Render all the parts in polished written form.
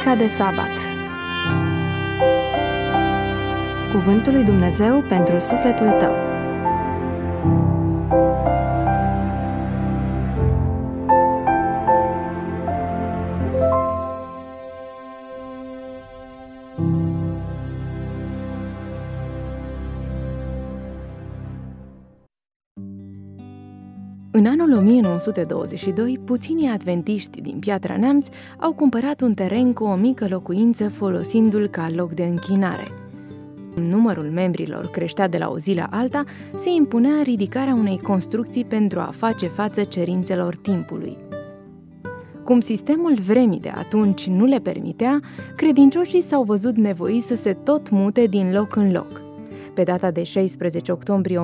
Biserica de Sabat. Cuvântul lui Dumnezeu pentru sufletul tău. În anul 1922, puținii adventiști din Piatra Neamț au cumpărat un teren cu o mică locuință folosindu-l ca loc de închinare. Numărul membrilor creștea de la o zi la alta, se impunea ridicarea unei construcții pentru a face față cerințelor timpului. Cum sistemul vremii de atunci nu le permitea, credincioșii s-au văzut nevoiți să se tot mute din loc în loc. Pe data de 16 octombrie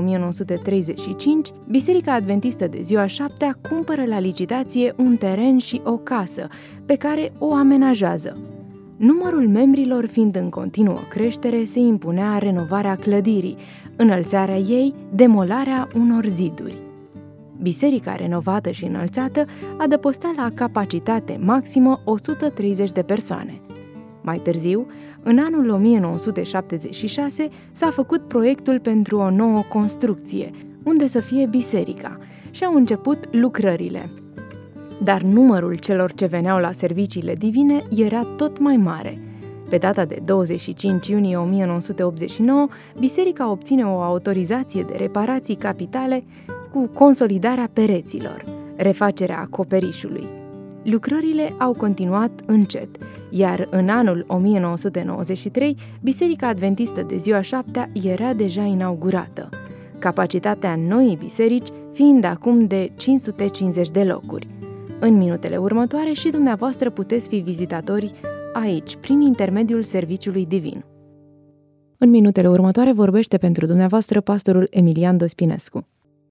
1935, Biserica Adventistă de Ziua Șaptea cumpără la licitație un teren și o casă, pe care o amenajează. Numărul membrilor fiind în continuă creștere, se impunea renovarea clădirii, înălțarea ei, demolarea unor ziduri. Biserica renovată și înălțată adăpostea la capacitate maximă 130 de persoane. Mai târziu, în anul 1976, s-a făcut proiectul pentru o nouă construcție, unde să fie biserica, și au început lucrările. Dar numărul celor ce veneau la serviciile divine era tot mai mare. Pe data de 25 iunie 1989, biserica obține o autorizație de reparații capitale cu consolidarea pereților, refacerea acoperișului. Lucrările au continuat încet, iar în anul 1993, Biserica Adventistă de Ziua Șaptea era deja inaugurată, capacitatea noii biserici fiind acum de 550 de locuri. În minutele următoare și dumneavoastră puteți fi vizitatori aici, prin intermediul serviciului divin. În minutele următoare vorbește pentru dumneavoastră pastorul Emilian Dospinescu.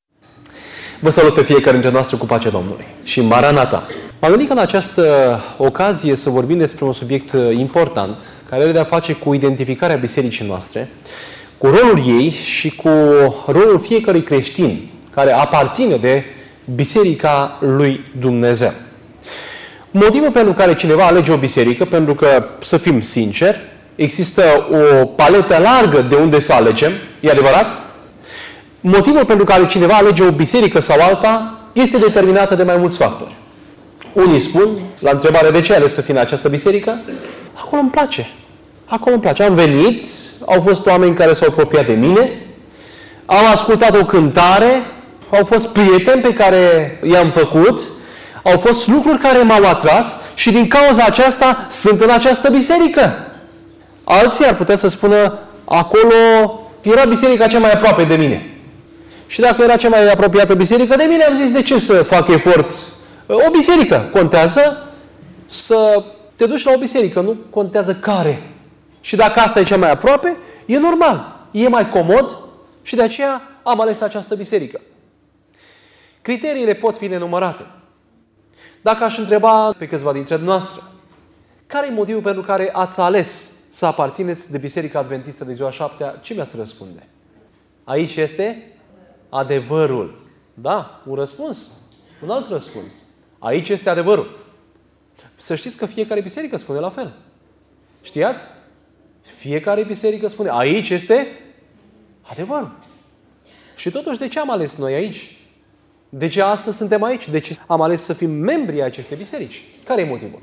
Vă salut pe fiecare dintre noastre cu pacea Domnului și Maranata! M-am gândit că în această ocazie să vorbim despre un subiect important care are de-a face cu identificarea bisericii noastre, cu rolul ei și cu rolul fiecărui creștin care aparține de Biserica lui Dumnezeu. Motivul pentru care cineva alege o biserică, pentru că, să fim sinceri, există o paletă largă de unde să alegem, e adevărat? Motivul pentru care cineva alege o biserică sau alta este determinată de mai mulți factori. Unii spun, la întrebarea de ce ales să fie în această biserică, acolo îmi place. Acolo îmi place. Am venit, au fost oameni care s-au apropiat de mine, am ascultat o cântare, au fost prieteni pe care i-am făcut, au fost lucruri care m-au atras și din cauza aceasta sunt în această biserică. Alții ar putea să spună, acolo era biserica cea mai aproape de mine. Și dacă era cea mai apropiată biserică de mine, am zis, de ce să fac efort? O biserică. Contează să te duci la o biserică, nu contează care. Și dacă asta e cea mai aproape, e normal. E mai comod și de aceea am ales această biserică. Criteriile pot fi nenumărate. Dacă aș întreba pe câțiva dintre noastre, care e motivul pentru care ați ales să aparțineți de Biserica Adventistă de Ziua Șaptea, ce mi-ați răspunde? Aici este adevărul. Da, un răspuns. Un alt răspuns. Aici este adevărul. Să știți că fiecare biserică spune la fel. Știați? Fiecare biserică spune, aici este adevărul. Și totuși, de ce am ales noi aici? De ce astăzi suntem aici? De ce am ales să fim membri ai acestei biserici? Care e motivul?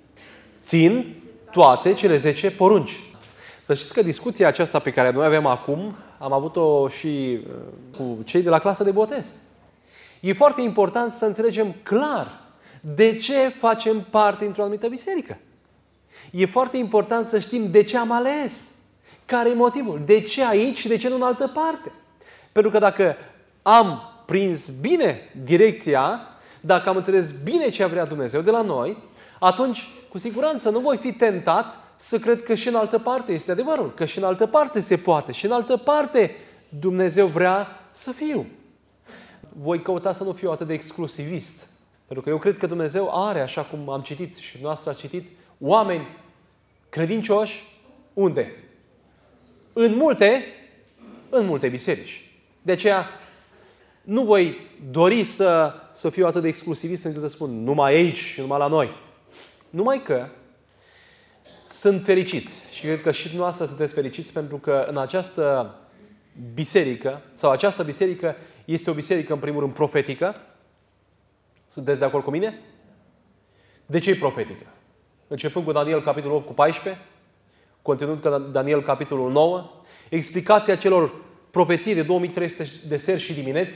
Țin toate cele 10 porunci. Să știți că discuția aceasta pe care noi avem acum, am avut-o și cu cei de la clasă de botez. E foarte important să înțelegem clar de ce facem parte dintr-o anumită biserică. E foarte important să știm de ce am ales. Care e motivul? De ce aici și de ce nu în altă parte? Pentru că dacă am prins bine direcția, dacă am înțeles bine ce vrea Dumnezeu de la noi, atunci, cu siguranță, nu voi fi tentat să cred că și în altă parte este adevărul, că și în altă parte se poate, și în altă parte Dumnezeu vrea să fiu. Voi căuta să nu fiu atât de exclusivist, pentru că eu cred că Dumnezeu are, așa cum am citit și noastră ați citit, oameni credincioși, unde? În multe biserici. De aceea, nu voi dori să fiu atât de exclusivist încât să spun numai aici și numai la noi. Numai că sunt fericit și cred că și dumneavoastră sunteți fericiți pentru că în această biserică, sau această biserică este o biserică în primul rând profetică. Sunteți de acord cu mine? De ce e profetică? Începând cu Daniel capitolul 8 cu 14, continuând cu Daniel capitolul 9, explicația celor profeții de 2300 de seri și dimineți,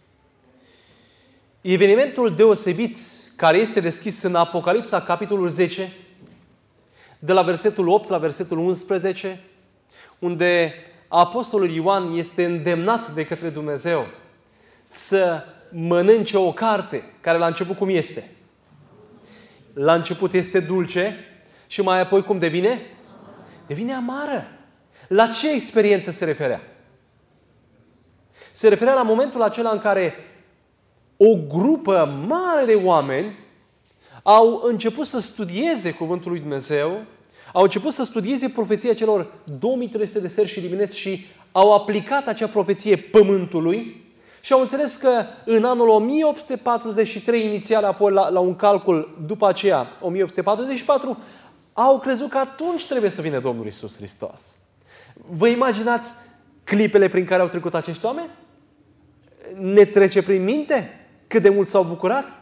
evenimentul deosebit care este deschis în Apocalipsa capitolul 10, de la versetul 8 la versetul 11, unde apostolul Ioan este îndemnat de către Dumnezeu să mănânce o carte care la început cum este? La început este dulce și mai apoi cum devine? Devine amară. La ce experiență se referea? Se referea la momentul acela în care o grupă mare de oameni au început să studieze Cuvântul lui Dumnezeu, au început să studieze profeția celor 2300 de seri și dimineți și au aplicat acea profeție pământului și au înțeles că în anul 1843 inițial, apoi la un calcul după aceea, 1844, au crezut că atunci trebuie să vină Domnul Iisus Hristos. Vă imaginați clipele prin care au trecut acești oameni? Ne trece prin minte cât de mult s-au bucurat?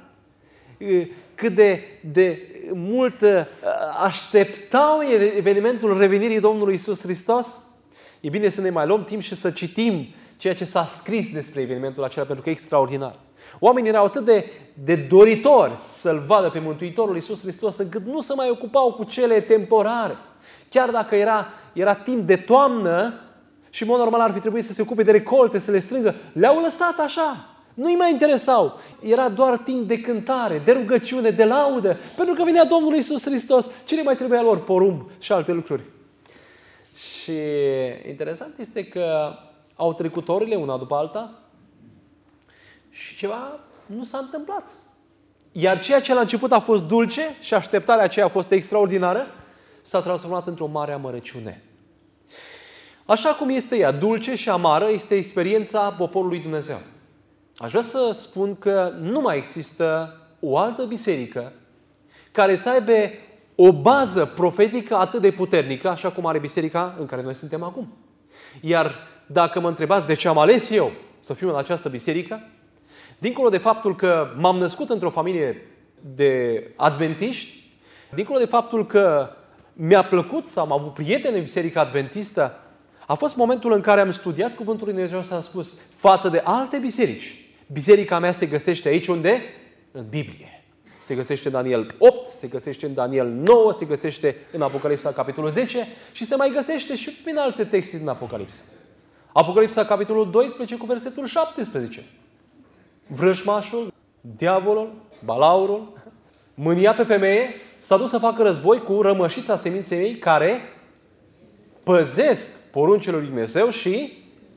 Cât de mult așteptau evenimentul revenirii Domnului Iisus Hristos? E bine să ne mai luăm timp și să citim ceea ce s-a scris despre evenimentul acela, pentru că e extraordinar. Oamenii erau atât de doritori să-L vadă pe Mântuitorul Iisus Hristos, încât nu se mai ocupau cu cele temporare. Chiar dacă era timp de toamnă și, în mod normal, ar fi trebuit să se ocupe de recolte, să le strângă, le-au lăsat așa. Nu-i mai interesau. Era doar timp de cântare, de rugăciune, de laudă, pentru că venea Domnul Iisus Hristos. Ce le mai trebuia lor? Porumb și alte lucruri. Și interesant este că au trecut orele una după alta și ceva nu s-a întâmplat. Iar ceea ce la început a fost dulce și așteptarea aceea a fost extraordinară, s-a transformat într-o mare amărăciune. Așa cum este ea, dulce și amară, este experiența poporului Dumnezeu. Aș vrea să spun că nu mai există o altă biserică care să aibă o bază profetică atât de puternică, așa cum are biserica în care noi suntem acum. Iar dacă mă întrebați de ce am ales eu să fiu în această biserică, dincolo de faptul că m-am născut într-o familie de adventiști, dincolo de faptul că mi-a plăcut sau am avut prieteni în biserica adventistă, a fost momentul în care am studiat Cuvântul lui Dumnezeu și am spus, față de alte biserici, biserica mea se găsește aici unde? În Biblie. Se găsește în Daniel 8, se găsește în Daniel 9, se găsește în Apocalipsa capitolul 10 și se mai găsește și prin alte texte din Apocalipsa. Apocalipsa capitolul 12 cu versetul 17. Vrăjmașul, diavolul, balaurul, mânia pe femeie, s-a dus să facă război cu rămășița seminței ei care păzesc poruncile lui Dumnezeu și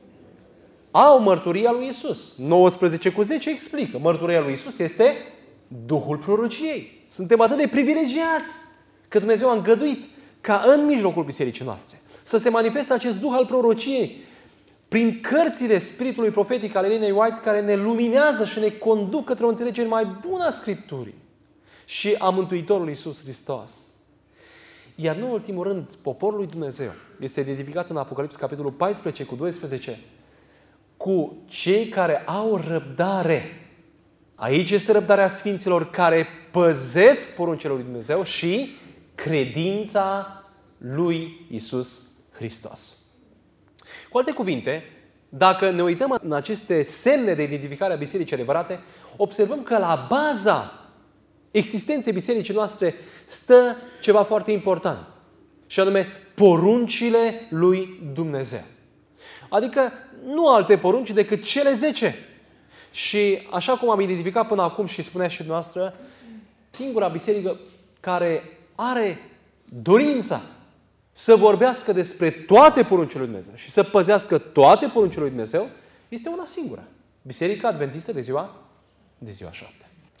au mărturia lui Iisus. 19 cu 10 explică. Mărturia lui Iisus este Duhul prorociei. Suntem atât de privilegiați că Dumnezeu a îngăduit ca în mijlocul bisericii noastre să se manifeste acest Duh al prorociei prin cărțile Spiritului profetic al Elenei White, care ne luminează și ne conduc către o înțelegere mai bună a Scripturii și a Mântuitorului Iisus Hristos. Iar nu în ultimul rând, poporul lui Dumnezeu este identificat în Apocalipsa capitolul 14 cu 12 cu cei care au răbdare. Aici este răbdarea Sfinților care păzesc poruncile lui Dumnezeu și credința lui Iisus Hristos. Cu alte cuvinte, dacă ne uităm în aceste semne de identificare a bisericii adevărate, observăm că la baza existenței bisericii noastre stă ceva foarte important, și anume poruncile lui Dumnezeu. Adică nu alte porunci decât cele 10. Și așa cum am identificat până acum și spunea și noastră, singura biserică care are dorința să vorbească despre toate poruncile lui Dumnezeu și să păzească toate poruncile lui Dumnezeu, este una singură. Biserica Adventistă de ziua 7.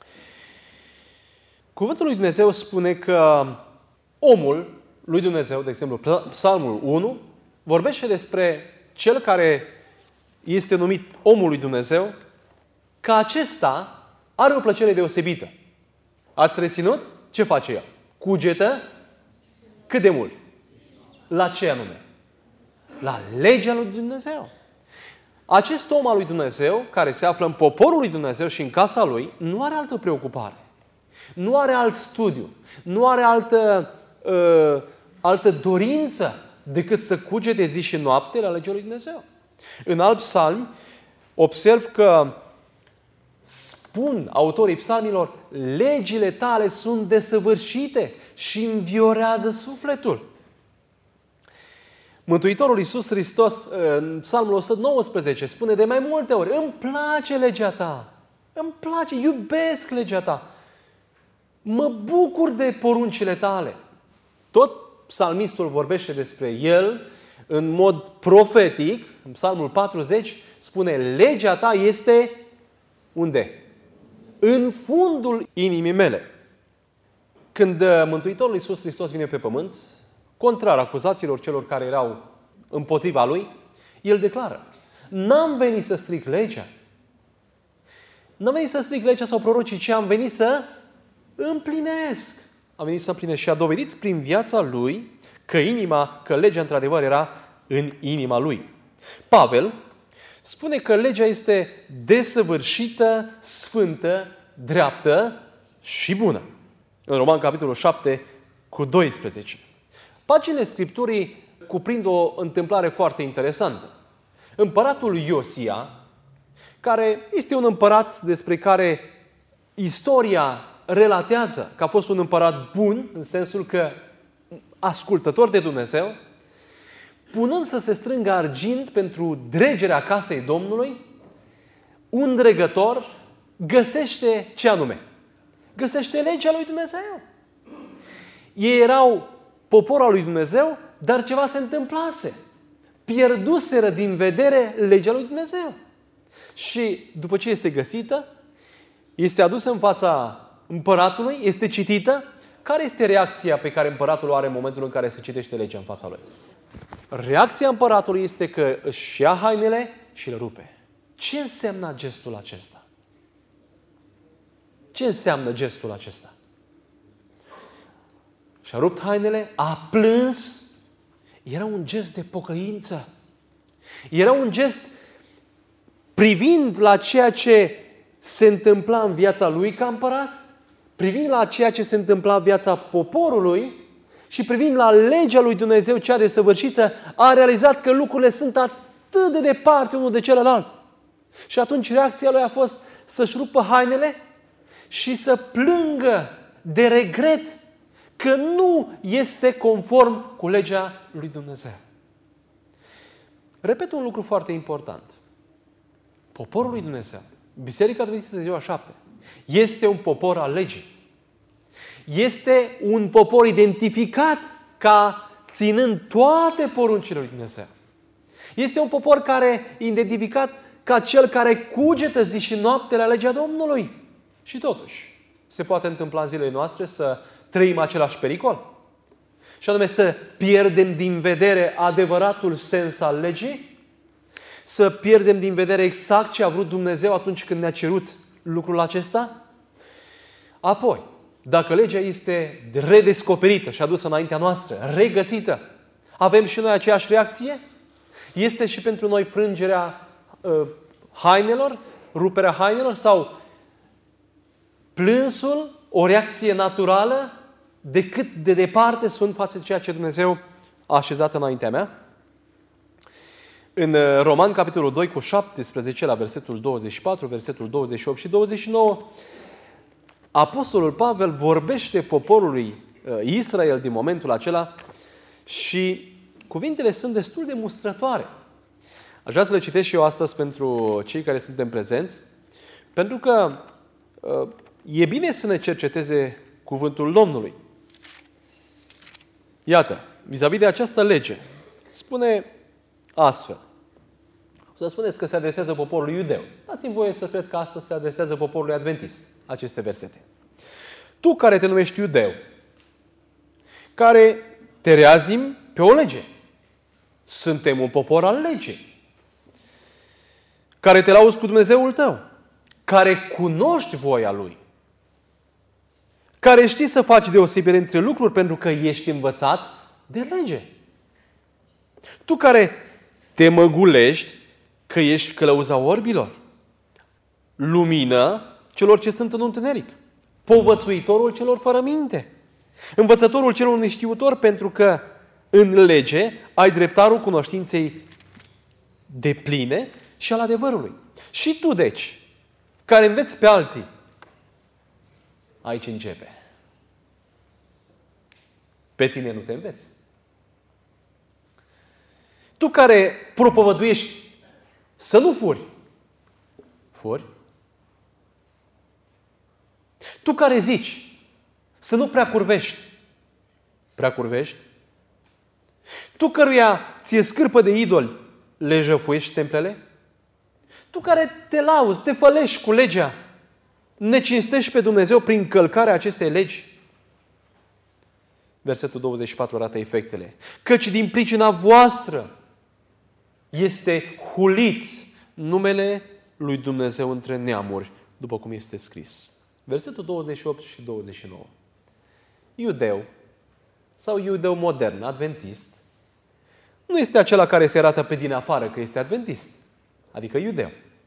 Cuvântul lui Dumnezeu spune că omul lui Dumnezeu, de exemplu, Psalmul 1, vorbește despre cel care este numit omul lui Dumnezeu, că acesta are o plăcere deosebită. Ați reținut? Ce face el? Cugetă Cât de mult? La ce anume? La legea lui Dumnezeu. Acest om al lui Dumnezeu, care se află în poporul lui Dumnezeu și în casa lui, nu are altă preocupare. Nu are alt studiu. Nu are altă dorință decât să cugete zi și noapte la legea lui Dumnezeu. În alt psalm observ că spun autorii psalmilor, legile tale sunt desăvârșite și înviorează sufletul. Mântuitorul Iisus Hristos, în psalmul 119, spune de mai multe ori, îmi place legea ta, îmi place, iubesc legea ta, mă bucur de poruncile tale. Tot psalmistul vorbește despre el în mod profetic, în psalmul 40, spune, legea ta este unde? În fundul inimii mele. Când Mântuitorul Iisus Hristos vine pe pământ, contrar acuzațiilor celor care erau împotriva lui, el declară, n-am venit să stric legea. N-am venit să stric legea sau prorocii, ci am venit să împlinesc. Am venit să împlinesc și a dovedit prin viața lui că legea într-adevăr era în inima lui. Pavel spune că legea este desăvârșită, sfântă, dreaptă și bună. În Roman, capitolul 7, cu 12. Paginile Scripturii cuprind o întâmplare foarte interesantă. Împăratul Iosia, care este un împărat despre care istoria relatează că a fost un împărat bun, în sensul că ascultător de Dumnezeu, punând să se strângă argint pentru dregerea casei Domnului, un dregător găsește ce anume? Găsește legea lui Dumnezeu. Ei erau poporul lui Dumnezeu, dar ceva se întâmplase. Pierduseră din vedere legea lui Dumnezeu. Și după ce este găsită, este adusă în fața împăratului, este citită. Care este reacția pe care împăratul o are în momentul în care se citește legea în fața lui? Reacția împăratului este că își ia hainele și le rupe. Ce înseamnă gestul acesta? Ce înseamnă gestul acesta? Și-a rupt hainele, a plâns. Era un gest de pocăință. Era un gest privind la ceea ce se întâmpla în viața lui ca împărat, privind la ceea ce se întâmpla în viața poporului și privind la legea lui Dumnezeu cea desăvârșită, a realizat că lucrurile sunt atât de departe unul de celălalt. Și atunci reacția lui a fost să-și rupă hainele și să plângă de regret că nu este conform cu legea lui Dumnezeu. Repet un lucru foarte important. Poporul lui Dumnezeu, Biserica Adventistă de ziua 7, este un popor al legii. Este un popor identificat ca ținând toate poruncile lui Dumnezeu. Este un popor care identificat ca cel care cugetă zi și noapte la legea Domnului. Și totuși, se poate întâmpla în zilele noastre să trăim același pericol. Și anume să pierdem din vedere adevăratul sens al legii, să pierdem din vedere exact ce a vrut Dumnezeu atunci când ne-a cerut lucrul acesta. Apoi, dacă legea este redescoperită și adusă înaintea noastră, regăsită, avem și noi aceeași reacție? Este și pentru noi frângerea hainelor, ruperea hainelor sau plânsul, o reacție naturală de cât de departe sunt față de ceea ce Dumnezeu a așezat înaintea mea? În Roman, capitolul 2, cu 17, la versetul 24, versetul 28 și 29, Apostolul Pavel vorbește poporului Israel din momentul acela și cuvintele sunt destul de mustrătoare. Aș vrea să le citesc și eu astăzi pentru cei care suntem prezenți, pentru că e bine să ne cerceteze cuvântul Domnului. Iată, vis-a-vis de această lege, spune astfel. O să spuneți că se adresează poporului iudeu. Dați-mi voie să cred că astăzi se adresează poporului adventist aceste versete. Tu care te numești iudeu, care te reazimi pe o lege. Suntem un popor al legii. Care te lauzi cu Dumnezeul tău. Care cunoști voia Lui. Care știi să faci deosebire între lucruri pentru că ești învățat de lege. Tu care te măgulești că ești călăuza orbilor, lumină celor ce sunt în întuneric, povățuitorul celor fără minte, învățătorul celor neștiutori, pentru că în lege ai dreptarul cunoștinței depline și al adevărului. Și tu, deci, care înveți pe alții, aici începe. Pe tine nu te înveți. Tu care propovăduiești să nu furi, furi. Tu care zici să nu prea curvești, prea curvești. Tu căruia ție scârpă de idoli, le jăfuiești templele. Tu care te lauzi, te fălești cu legea, ne cinstești pe Dumnezeu prin călcarea acestei legi. Versetul 24 arată efectele. Căci din pricina voastră este hulit numele lui Dumnezeu între neamuri, după cum este scris. Versetul 28 și 29. Iudeu sau iudeu modern, adventist, nu este acela care se arată pe din afară că este adventist, adică iudeu.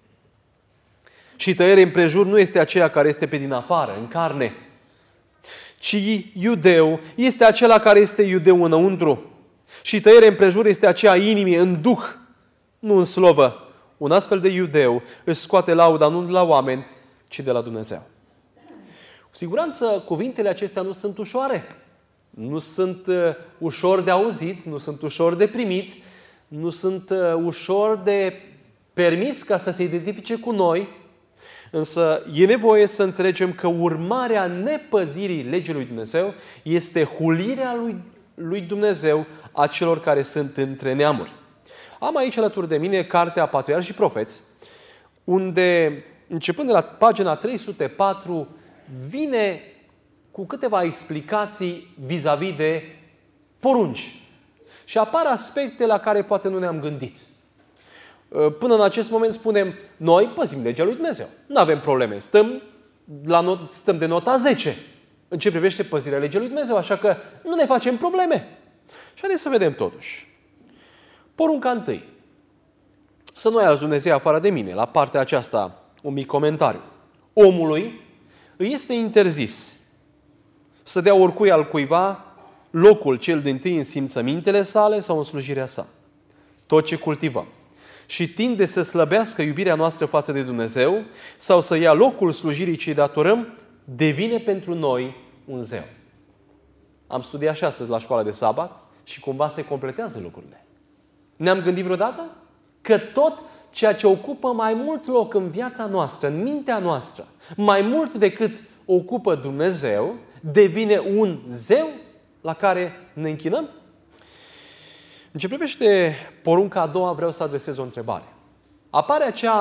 Și tăiere împrejur nu este aceea care este pe din afară, în carne, ci iudeu este acela care este iudeu înăuntru. Și tăiere împrejur este aceea inimii în duh, nu în slovă. Un astfel de iudeu își scoate lauda nu de la oameni, ci de la Dumnezeu. Cu siguranță, cuvintele acestea nu sunt ușoare. Nu sunt ușor de auzit, nu sunt ușor de primit, nu sunt ușor de permis ca să se identifice cu noi, însă e nevoie să înțelegem că urmarea nepăzirii legii lui Dumnezeu este hulirea lui Dumnezeu a celor care sunt între neamuri. Am aici alături de mine cartea Patriarhi și Profeți, unde, începând de la pagina 304, vine cu câteva explicații vis-a-vis de porunci. Și apar aspecte la care poate nu ne-am gândit. Până în acest moment spunem, noi păzim legea lui Dumnezeu. Nu avem probleme. Stăm de nota 10 în ce privește păzirea legii lui Dumnezeu, așa că nu ne facem probleme. Și haideți să vedem totuși. Porunca întâi. Să nu ai alți Dumnezeu afară de mine. La partea aceasta, un mic comentariu. Omului îi este interzis să dea oricui altcuiva locul cel dintâi în simțămintele sale sau în slujirea sa. Tot ce cultivăm și tinde să slăbească iubirea noastră față de Dumnezeu sau să ia locul slujirii ce îi datorăm, devine pentru noi un zeu. Am studiat și astăzi la școala de sabat și cumva se completează lucrurile. Ne-am gândit vreodată că tot ceea ce ocupă mai mult loc în viața noastră, în mintea noastră, mai mult decât ocupă Dumnezeu, devine un zeu la care ne închinăm? În ce privește porunca a doua, vreau să adresez o întrebare. Apar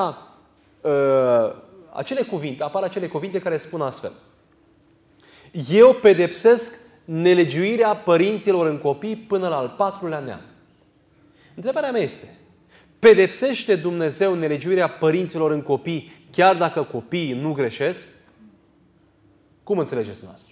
acele cuvinte care spun astfel. Eu pedepsesc nelegiuirea părinților în copii până la al 4-lea neam. Întrebarea mea este, pedepsește Dumnezeu nelegiuirea părinților în copii chiar dacă copiii nu greșesc? Cum înțelegeți noastră?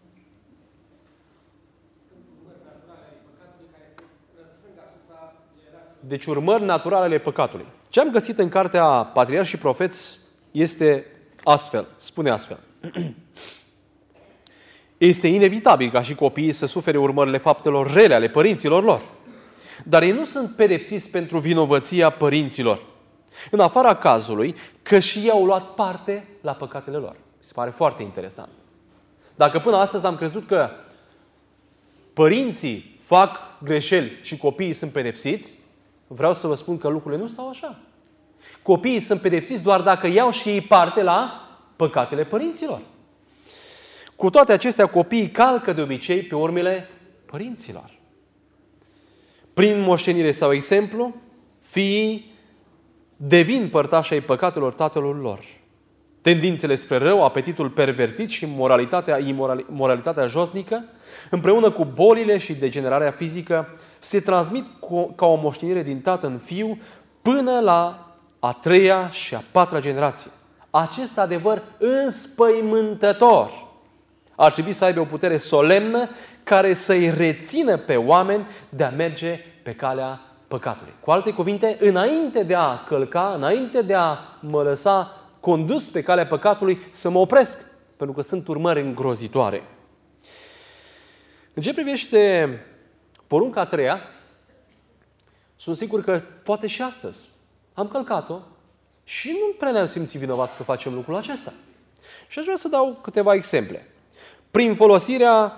Deci urmări naturale ale păcatului. Ce am găsit în cartea Patriarhi și Profeți este astfel, spune astfel. Este inevitabil ca și copiii să sufere urmările faptelor rele ale părinților lor. Dar ei nu sunt pedepsiți pentru vinovăția părinților. În afara cazului că și ei au luat parte la păcatele lor. Mi se pare foarte interesant. Dacă până astăzi am crezut că părinții fac greșeli și copiii sunt pedepsiți, vreau să vă spun că lucrurile nu stau așa. Copiii sunt pedepsiți doar dacă iau și ei parte la păcatele părinților. Cu toate acestea, copiii calcă de obicei pe urmele părinților. Prin moștenire sau exemplu, fiii devin părtași ai păcatelor tatălor lor. Tendințele spre rău, apetitul pervertit și moralitatea josnică, împreună cu bolile și degenerarea fizică, se transmit ca o moștenire din tată în fiu până la a 3-a și a 4-a generație. Acest adevăr înspăimântător Ar trebui să aibă o putere solemnă care să-i rețină pe oameni de a merge pe calea păcatului. Cu alte cuvinte, înainte de a călca, înainte de a mă lăsa condus pe calea păcatului, să mă opresc, pentru că sunt urmări îngrozitoare. În ce privește porunca a treia, sunt sigur că poate și astăzi am călcat-o și nu prea ne-am simțit vinovați că facem lucrul acesta. Și aș vrea să dau câteva exemple. Prin folosirea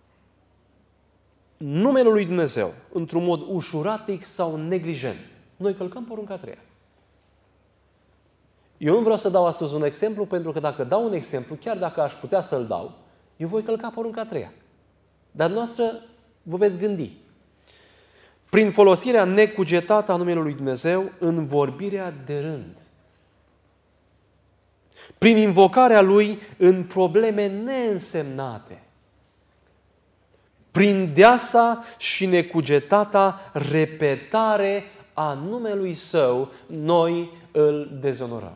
numelui lui Dumnezeu, într-un mod ușuratic sau neglijent, noi călcăm porunca a treia. Eu nu vreau să dau astăzi un exemplu, pentru că dacă dau un exemplu, chiar dacă aș putea să-l dau, eu voi călca porunca a treia. Dar noastră vă veți gândi. Prin folosirea necugetată a numelui lui Dumnezeu în vorbirea de rând. Prin invocarea Lui în probleme neînsemnate. Prin deasa și necugetata repetare a numelui Său, noi îl dezonorăm.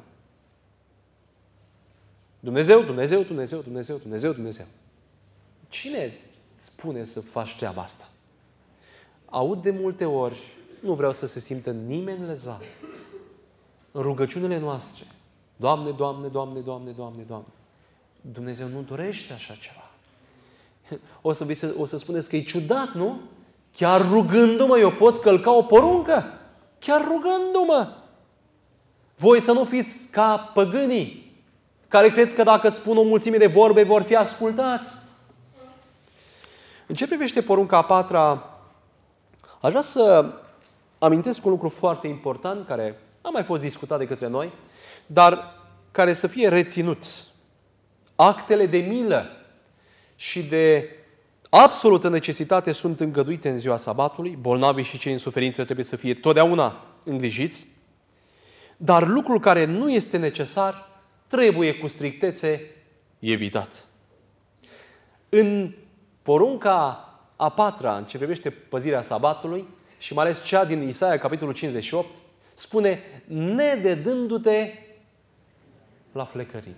Dumnezeu, Dumnezeu, Dumnezeu, Dumnezeu, Dumnezeu, Dumnezeu. Cine spune să faci treaba asta? Aud de multe ori, nu vreau să se simtă nimeni lezat, în rugăciunile noastre. Doamne, Doamne, Doamne, Doamne, Doamne, Doamne. Dumnezeu nu dorește așa ceva. O să spuneți că e ciudat, nu? Chiar rugându-mă eu pot călca o poruncă? Chiar rugându-mă. Voi să nu fiți ca păgânii, care cred că dacă spun o mulțime de vorbe vor fi ascultați. În ce privește porunca a patra, aș vrea să amintesc un lucru foarte important, care a mai fost discutat de către noi, dar care să fie reținut. Actele de milă și de absolută necesitate sunt îngăduite în ziua sabatului. Bolnavii și cei în suferință trebuie să fie totdeauna îngrijiți. Dar lucrul care nu este necesar trebuie cu strictețe evitat. În porunca a patra, în ce privește păzirea sabatului, și mai ales cea din Isaia, capitolul 58, spune, nededându-te la flecării.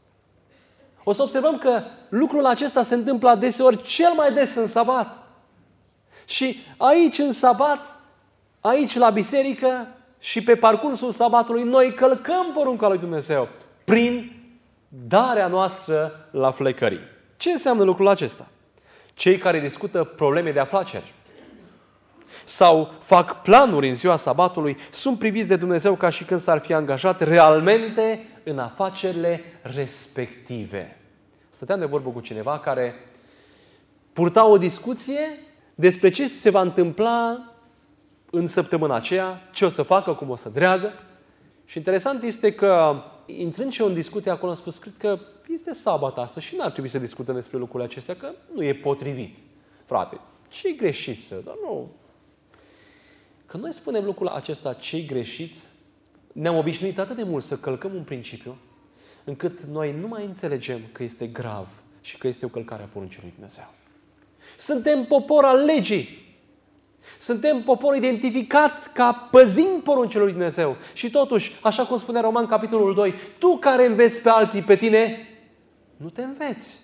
O să observăm că lucrul acesta se întâmplă adeseori, cel mai des în sabat. Și aici în sabat, aici la biserică și pe parcursul sabatului, noi călcăm porunca lui Dumnezeu prin darea noastră la flecării. Ce înseamnă lucrul acesta? Cei care discută probleme de afaceri sau fac planuri în ziua sabatului sunt priviți de Dumnezeu ca și când s-ar fi angajat realmente în afacerile respective. Stăteam de vorbă cu cineva care purta o discuție despre ce se va întâmpla în săptămâna aceea, ce o să facă, cum o să dreagă. Și interesant este că, intrând și eu în discuție acolo, am spus, cred că este sabat astăzi și n-ar trebui să discutăm despre lucrurile acestea, că nu e potrivit. Frate, ce-i greșit dar nu. Când noi spunem lucrul acesta, ce-i greșit, ne-am obișnuit atât de mult să călcăm un principiu, încât noi nu mai înțelegem că este grav și că este o călcare a poruncii lui Dumnezeu. Suntem popor al legii. Suntem popor identificat ca păzind poruncile lui Dumnezeu. Și totuși, așa cum spunea Roman, capitolul 2, tu care înveți pe alții, pe tine, nu te înveți.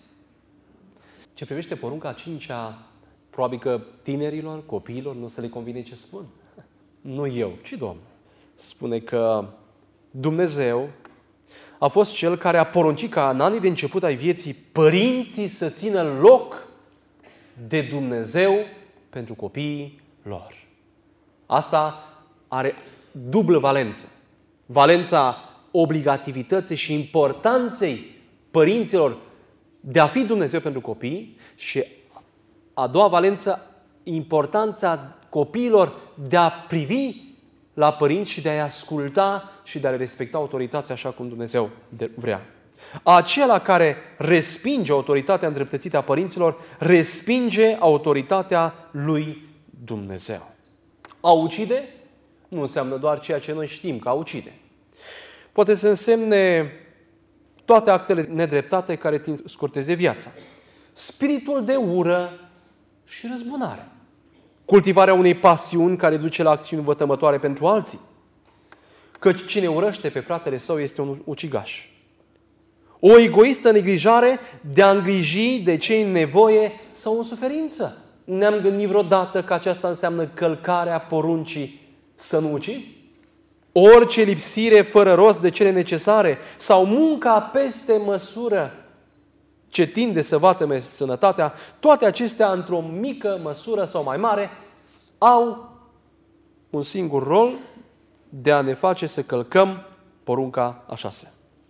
Ce privește porunca a cincea, probabil că tinerilor, copiilor, nu se le convine ce spun. Nu eu, ci Domnul. Spune că Dumnezeu a fost Cel care a poruncit ca în anii de început ai vieții părinții să țină loc de Dumnezeu pentru copiii lor. Asta are dublă valență. Valența obligativității și importanței părinților de a fi Dumnezeu pentru copii și a doua valență, importanța copiilor de a privi la părinți și de a-i asculta și de a le respecta autoritatea așa cum Dumnezeu vrea. Acela care respinge autoritatea îndreptățită a părinților, respinge autoritatea lui Dumnezeu. A ucide nu înseamnă doar ceea ce noi știm că a ucide. Poate să însemne toate actele nedreptate care tind să scurteze viața. Spiritul de ură și răzbunare. Cultivarea unei pasiuni care duce la acțiuni vătămătoare pentru alții. Căci cine urăște pe fratele său este un ucigaș. O egoistă neglijare de a îngriji de cei în nevoie sau în suferință. Ne-am gândit vreodată că aceasta înseamnă călcarea poruncii să nu ucizi? Orice lipsire fără rost de cele necesare sau munca peste măsură ce tinde să vatăme sănătatea, toate acestea, într-o mică măsură sau mai mare, au un singur rol de a ne face să călcăm porunca a 6.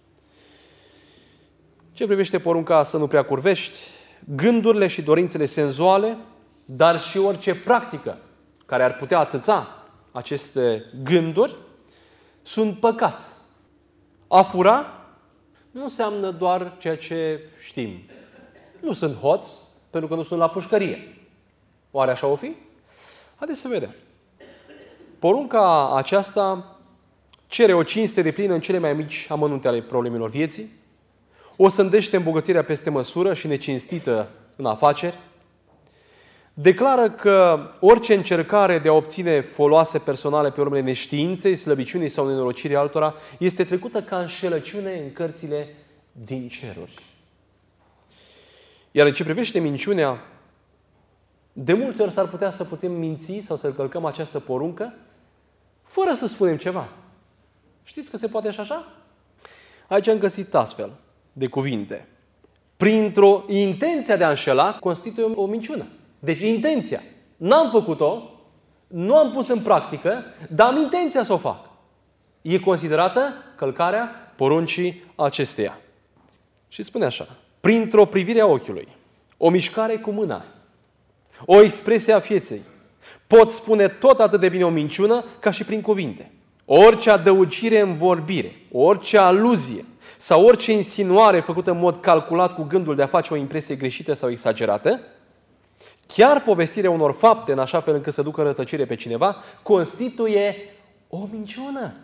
Ce privește porunca să nu prea curvești, gândurile și dorințele senzuale, dar și orice practică care ar putea ațăța aceste gânduri, sunt păcat. A fura nu înseamnă doar ceea ce știm. Nu sunt hoț, pentru că nu sunt la pușcărie. Oare așa o fi? Haideți să vedem. Porunca aceasta cere o cinste deplină în cele mai mici amănunte ale problemelor vieții, o sândește îmbogățirea peste măsură și necinstită în afaceri, declară că orice încercare de a obține foloase personale pe urmele neștiinței, slăbiciunii sau nenorocirii altora este trecută ca înșelăciune în cărțile din ceruri. Iar în ce privește minciunea, de multe ori s-ar putea să putem minți sau să călcăm această poruncă fără să spunem ceva. Știți că se poate și așa? Aici am găsit astfel de cuvinte. Printr-o intenție de a înșela constituie o minciună. Deci intenția. N-am făcut-o, nu am pus în practică, dar am intenția să o fac. E considerată călcarea poruncii acesteia. Și spune așa. Printr-o privire a ochiului, o mișcare cu mâna, o expresie a fieței, pot spune tot atât de bine o minciună ca și prin cuvinte. Orice adăugire în vorbire, orice aluzie sau orice insinuare făcută în mod calculat cu gândul de a face o impresie greșită sau exagerată, chiar povestirea unor fapte în așa fel încât să ducă rătăcire pe cineva, constituie o minciună.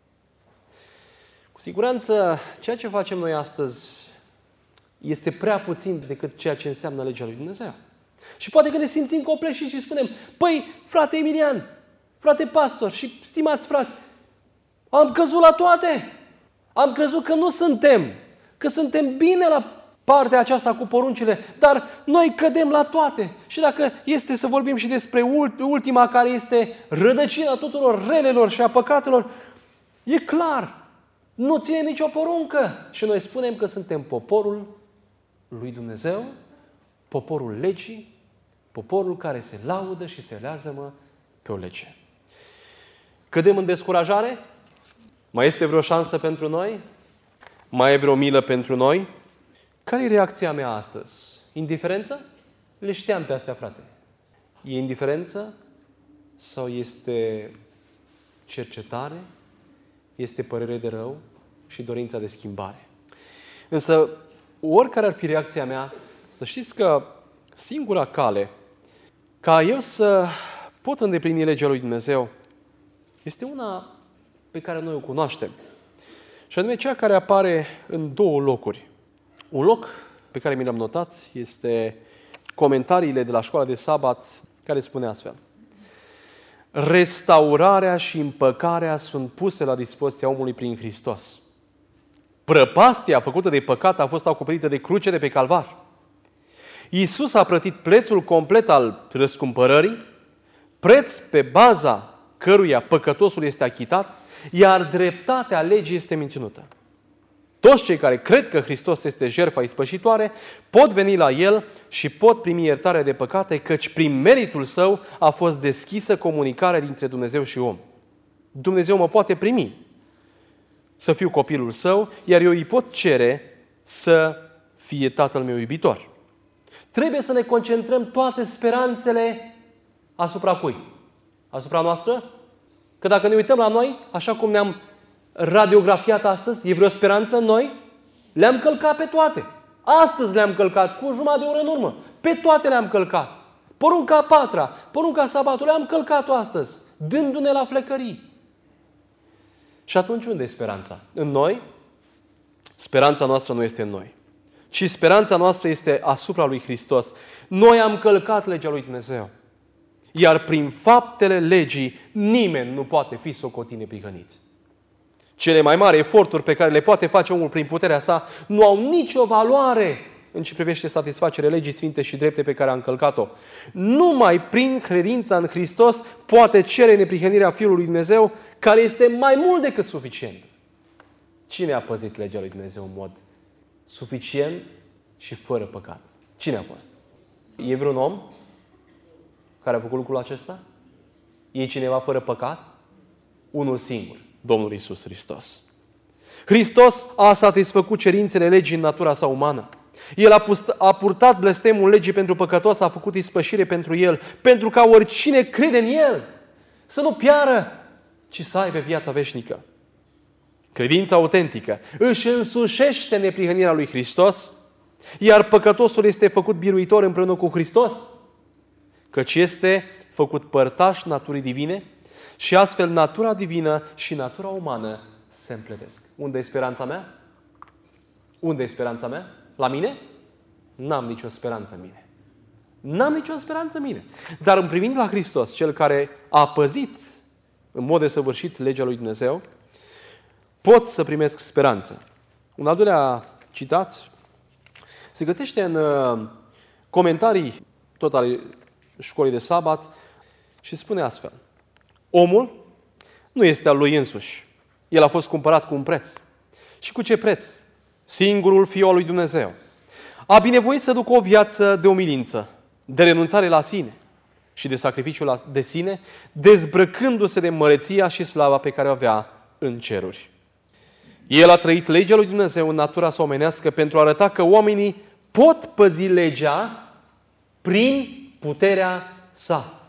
Cu siguranță, ceea ce facem noi astăzi este prea puțin decât ceea ce înseamnă legea lui Dumnezeu. Și poate că ne simțim copleșiți și spunem, păi, frate Emilian, frate pastor și stimați frați, am căzut la toate. Am crezut că nu suntem, că suntem bine la partea aceasta cu poruncile, dar noi cădem la toate. Și dacă este să vorbim și despre ultima care este rădăcina tuturor relelor și a păcatelor, e clar, nu ține nicio poruncă. Și noi spunem că suntem poporul lui Dumnezeu, poporul legii, poporul care se laudă și se lează pe o lege. Cădem în descurajare? Mai este vreo șansă pentru noi? Mai e vreo milă pentru noi? Care e reacția mea astăzi? Indiferență? Le știam pe astea, frate. E indiferență? Sau este cercetare? Este părere de rău? Și dorința de schimbare? Însă, oricare ar fi reacția mea, să știți că singura cale ca eu să pot îndeplini legea lui Dumnezeu este una pe care noi o cunoaștem. Și anume cea care apare în două locuri. Un loc pe care mi l-am notat este comentariile de la școala de sabat care spune astfel. Restaurarea și împăcarea sunt puse la dispoziția omului prin Hristos. Prăpastia făcută de păcat a fost acoperită de cruce de pe Calvar. Iisus a plătit prețul complet al răscumpărării, preț pe baza căruia păcătosul este achitat, iar dreptatea legii este menținută. Toți cei care cred că Hristos este jertfa ispășitoare pot veni la El și pot primi iertarea de păcate, căci prin meritul Său a fost deschisă comunicarea dintre Dumnezeu și om. Dumnezeu mă poate primi să fiu copilul Său, iar eu îi pot cere să fie Tatăl meu iubitor. Trebuie să ne concentrăm toate speranțele asupra cui? Asupra noastră? Că dacă ne uităm la noi, așa cum ne-am radiografiat astăzi, e vreo speranță în noi? Le-am călcat pe toate. Astăzi le-am călcat, cu jumătate de oră în urmă. Pe toate le-am călcat. Porunca a 4-a, porunca sabatului, le-am călcat-o astăzi, dându-ne la flecării. Și atunci unde e speranța? În noi? Speranța noastră nu este în noi, ci speranța noastră este asupra lui Hristos. Noi am călcat legea lui Dumnezeu. Iar prin faptele legii nimeni nu poate fi socotit neprihănit. Cele mai mari eforturi pe care le poate face omul prin puterea sa nu au nicio valoare în ce privește satisfacerea legii sfinte și drepte pe care a încălcat-o. Numai prin credința în Hristos poate cere neprihănirea Fiului lui Dumnezeu, care este mai mult decât suficient. Cine a păzit legea lui Dumnezeu în mod suficient și fără păcat? Cine a fost? E vreun om care a făcut lucrul acesta? E cineva fără păcat? Unul singur, Domnul Iisus Hristos. Hristos a satisfăcut cerințele legii în natura sa umană. El a purtat blestemul legii pentru păcătos, a făcut ispășire pentru el, pentru ca oricine crede în el să nu piară, ci să aibă viața veșnică. Credința autentică își însușește neprihănirea lui Hristos, iar păcătosul este făcut biruitor împreună cu Hristos, căci este făcut părtaș naturii divine și astfel natura divină și natura umană se împletesc. Unde e speranța mea? Unde e speranța mea? La mine? N-am nicio speranță în mine. N-am nicio speranță în mine. Dar în privind la Hristos, Cel care a păzit în mod desăvârșit legea lui Dumnezeu, pot să primesc speranță. Un al doilea citat se găsește în comentarii tot ale școlii de sabat și spune astfel: omul nu este al lui însuși. El a fost cumpărat cu un preț. Și cu ce preț? Singurul Fiul al lui Dumnezeu a binevoit să ducă o viață de umilință, de renunțare la sine și de sacrificiul de sine, dezbrăcându-se de măreția și slava pe care o avea în ceruri. El a trăit legea lui Dumnezeu în natura sa omenească pentru a arăta că oamenii pot păzi legea prin puterea sa.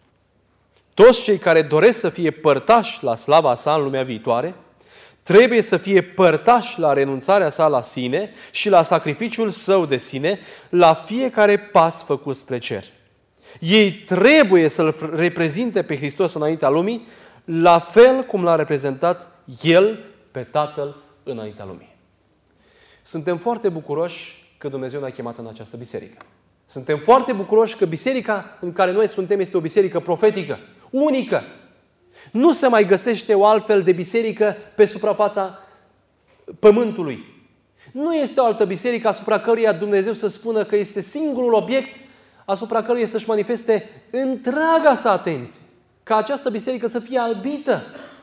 Toți cei care doresc să fie părtași la slava sa în lumea viitoare, trebuie să fie părtași la renunțarea sa la sine și la sacrificiul său de sine, la fiecare pas făcut spre cer. Ei trebuie să-L reprezinte pe Hristos înaintea lumii, la fel cum L-a reprezentat El pe Tatăl înaintea lumii. Suntem foarte bucuroși că Dumnezeu ne-a chemat în această biserică. Suntem foarte bucuroși că biserica în care noi suntem este o biserică profetică, unică. Nu se mai găsește o altfel de biserică pe suprafața pământului. Nu este o altă biserică asupra căruia Dumnezeu să spună că este singurul obiect asupra căruia să-și manifeste întreaga sa atenție. Ca această biserică să fie albită.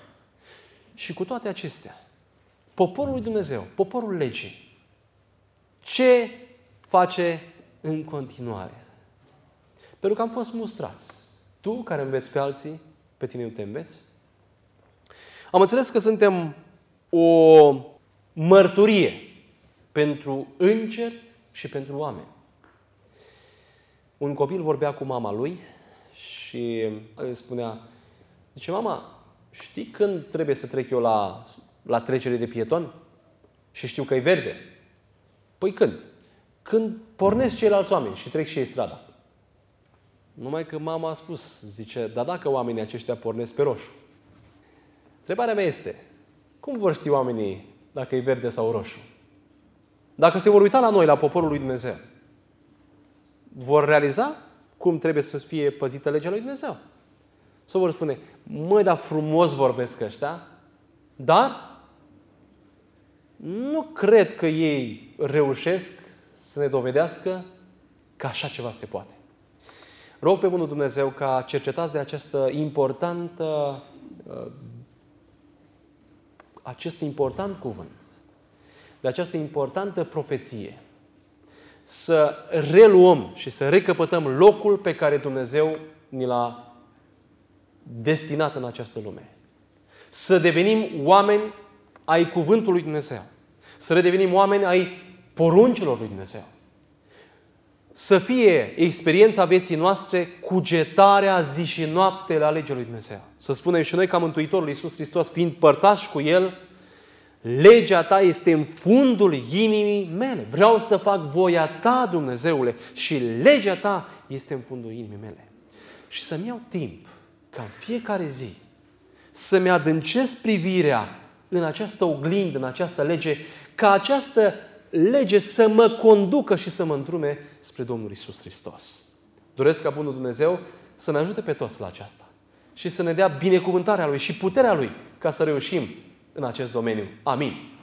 Și cu toate acestea, poporul lui Dumnezeu, poporul legii, ce face în continuare? Pentru că am fost mustrați. Tu care înveți pe alții, pe tine nu te înveți? Am înțeles că suntem o mărturie pentru îngeri și pentru oameni. Un copil vorbea cu mama lui și îi spunea, zice, mama, știi când trebuie să trec eu la trecere de pieton? Și știu că e verde. Păi când? Când pornesc ceilalți oameni și trec și ei strada. Numai că mama a spus, zice, dar dacă oamenii aceștia pornesc pe roșu? Întrebarea mea este, cum vor ști oamenii dacă e verde sau roșu? Dacă se vor uita la noi, la poporul lui Dumnezeu, vor realiza cum trebuie să fie păzită legea lui Dumnezeu? Sau vor spune, măi, dar frumos vorbesc ăștia, dar nu cred că ei reușesc să ne dovedească că așa ceva se poate. Rog pe bunul Dumnezeu ca cercetați de acest important cuvânt, de această importantă profeție, să reluăm și să recăpătăm locul pe care Dumnezeu ni l-a destinat în această lume. Să devenim oameni ai cuvântului lui Dumnezeu. Să redevenim oameni ai poruncilor lui Dumnezeu. Să fie experiența vieții noastre cugetarea zi și noapte la legea lui Dumnezeu. Să spunem și noi ca Mântuitorul Iisus Hristos, fiind părtași cu El, legea ta este în fundul inimii mele. Vreau să fac voia ta, Dumnezeule, și legea ta este în fundul inimii mele. Și să-mi iau timp ca în fiecare zi să-mi adâncesc privirea în această oglindă, în această lege, ca această lege să mă conducă și să mă îndrume spre Domnul Iisus Hristos. Doresc ca bunul Dumnezeu să ne ajute pe toți la aceasta și să ne dea binecuvântarea Lui și puterea Lui ca să reușim în acest domeniu. Amin.